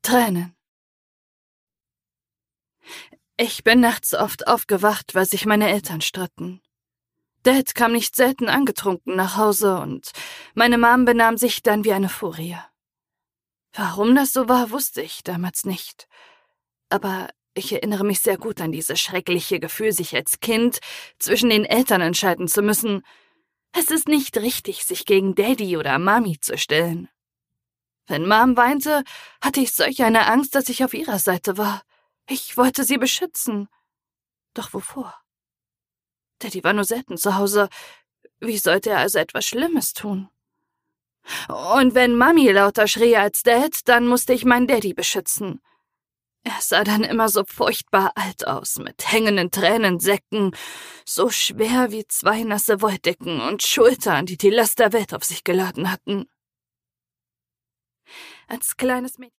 Tränen. Ich bin nachts oft aufgewacht, weil sich meine Eltern stritten. Dad kam nicht selten angetrunken nach Hause und meine Mom benahm sich dann wie eine Furie. Warum das so war, wusste ich damals nicht. Aber ich erinnere mich sehr gut an dieses schreckliche Gefühl, sich als Kind zwischen den Eltern entscheiden zu müssen. Es ist nicht richtig, sich gegen Daddy oder Mami zu stellen. Wenn Mom weinte, hatte ich solch eine Angst, dass ich auf ihrer Seite war. Ich wollte sie beschützen. Doch wovor? Daddy war nur selten zu Hause. Wie sollte er also etwas Schlimmes tun? Und wenn Mami lauter schrie als Dad, dann musste ich meinen Daddy beschützen. Er sah dann immer so furchtbar alt aus, mit hängenden Tränensäcken, so schwer wie 2 nasse Wolldecken und Schultern, die die Last der Welt auf sich geladen hatten. Als kleines Mädchen